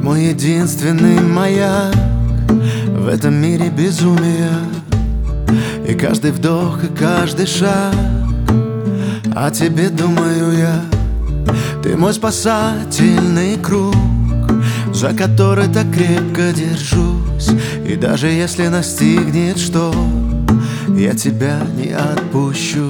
мой единственный маяк в этом мире безумия. И каждый вдох, и каждый шаг о тебе думаю я. Ты мой спасательный круг, за который так крепко держусь. И даже если настигнет шторм, я тебя не отпущу.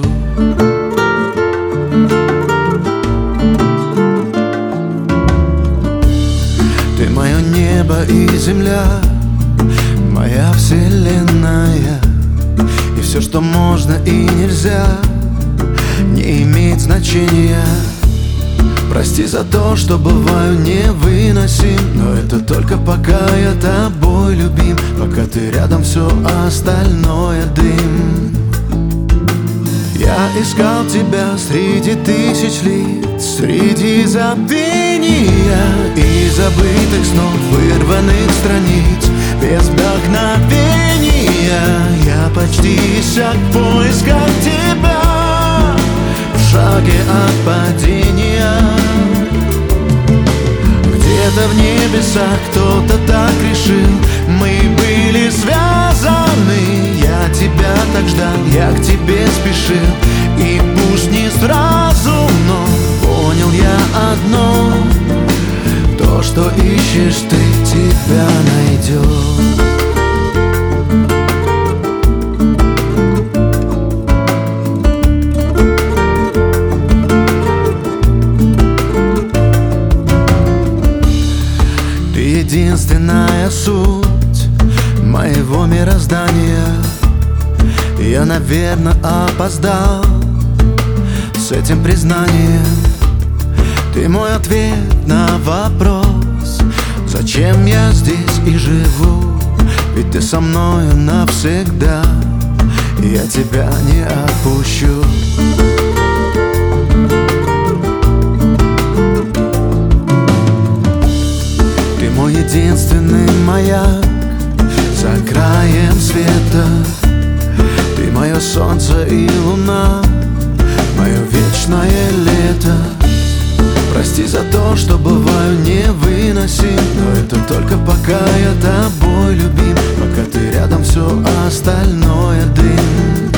Ты мое небо и земля, моя вселенная. И все, что можно и нельзя, не имеет значения. Прости за то, что бываю невыносим, но это только пока я тобой любим. Пока ты рядом, все остальное дым. Я искал тебя среди тысяч лиц, среди забвения и забытых снов, вырванных страниц, без вдохновения. Я почти иссяк в поисках тебя, в шаге от падения. Где-то в небесах кто-то так решил, мы были связаны. Я тебя так ждал, я к тебе спешил, и пусть не сразу, но понял я одно: то, что ищешь ты, тебя найдет. Ты единственная суть моего мироздания. Я, наверное, опоздал с этим признанием. Ты мой ответ на вопрос, зачем я здесь и живу. Ведь ты со мною навсегда, и я тебя не отпущу. Ты мой единственный маяк за краем света. Ты мое солнце и луна, мое вечное лето. Прости за то, что бываю невыносим, но это только пока я тобой любим. Пока ты рядом, все остальное дым.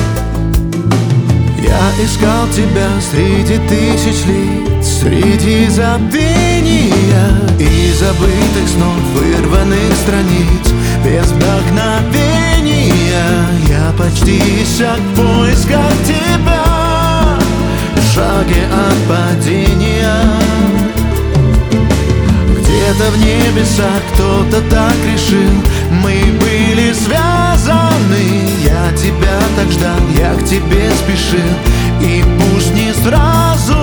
Я искал тебя среди тысяч лиц, среди забвения и забытых снов, вырванных страниц, без вдохновения. Я почти иссяк в поисках тебя, в шаге от падения. Где-то в небесах кто-то так решил, мы были связаны. Я тебя так ждал, я к тебе спешил, и пусть не сразу,